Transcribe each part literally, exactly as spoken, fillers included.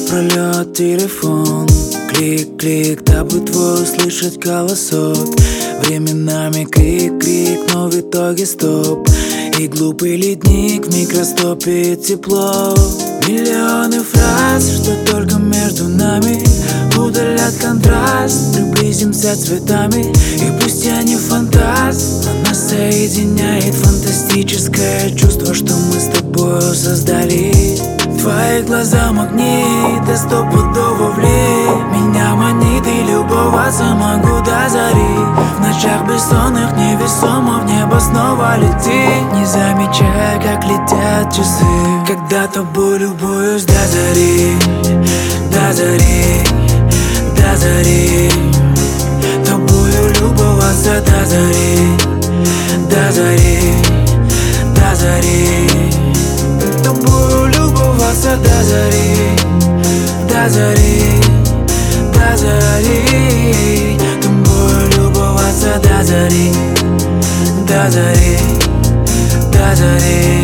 напролет телефон. Клик-клик, дабы твой услышать голосок. Временами крик-крик, но в итоге стоп. И глупый ледник в микростопе тепло. Миллионы фраз, что только между нами удалят контраст, приблизимся цветами. И пусть я не фантаст, но нас соединяет фантастическое чувство, что мы с тобою создали. Твои глаза магнит, да стопудово влей. Меня манит и любоваться могу до зари. В ночах бессонных невесомо в небо снова лети, не замечая, как летят часы. Когда тобой любуюсь до зари, до зари, до зари. Тобою любоваться до зари, до зари, до зари. Тобою любоваться до зари, до зари, до зари. Тобою любоваться до зари, до зари, до зари.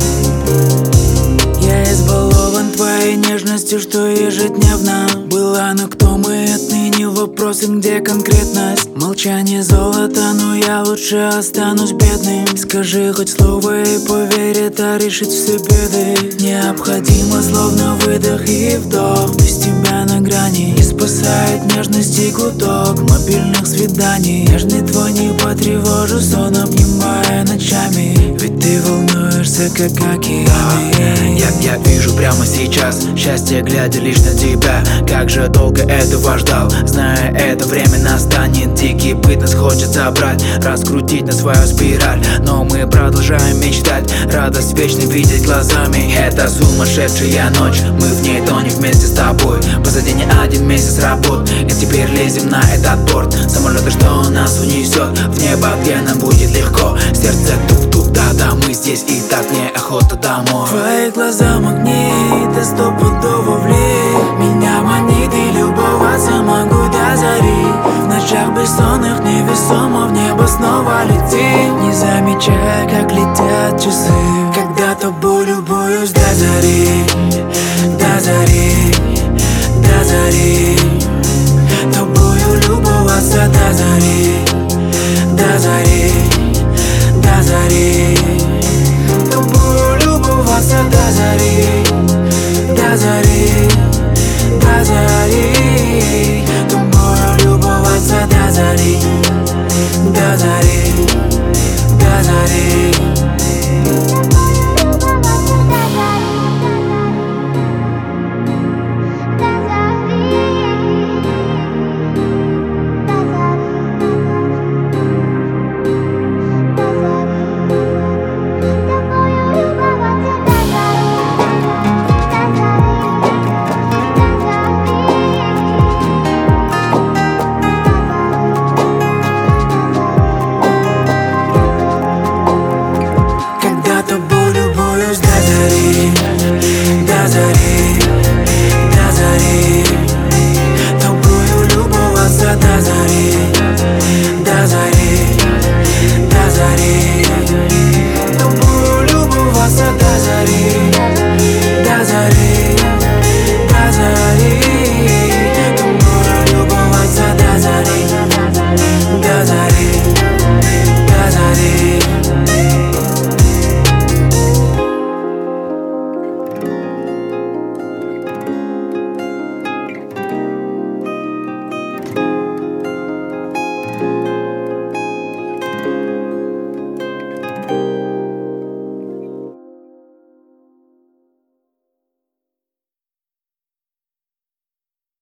Я избалован твоей нежностью, что ежедневно была. Но кто мы отныне? Вопросы, где конкретность? Молчание золото, но я лучше останусь бедным. Скажи хоть слово и поверь, это решит все беды. Необходимо словно выдох и вдох. Без тебя на грани не спасает нежность и гудок мобильных свиданий. Нежный твой не потревожу сон, обнимая ночами. Ведь ты волнуешься, как океан. Я, я вижу прямо сейчас счастье, глядя лишь на тебя. Как же долго этого ждал, зная, это время настанет. Дикий быт нас хочет забрать, раскрутить на свою спираль. Но мы продолжаем мечтать, радость вечно видеть глазами. Это сумасшедшая ночь, мы в ней тонем вместе с тобой. Позади не один месяц работ, и теперь лезем на этот борт самолета, что нас унесет в небо, где нам будет легко. Сердце тук-тук, да-да, мы здесь, и так неохота домой. Твои глаза магнит, да стопудово влей. Меня манит и любоваться могу до зари. В ночах бессонных невесомо в небо снова лети, не замечая, как летят часы. Когда тобой любуюсь до зари, до зари, до зари. Тобою любоваться до зари, до зари, до зари. Тобою любоваться до зари, до зари, до зари. Тобою любоваться до зари, до зари, до зари. Thank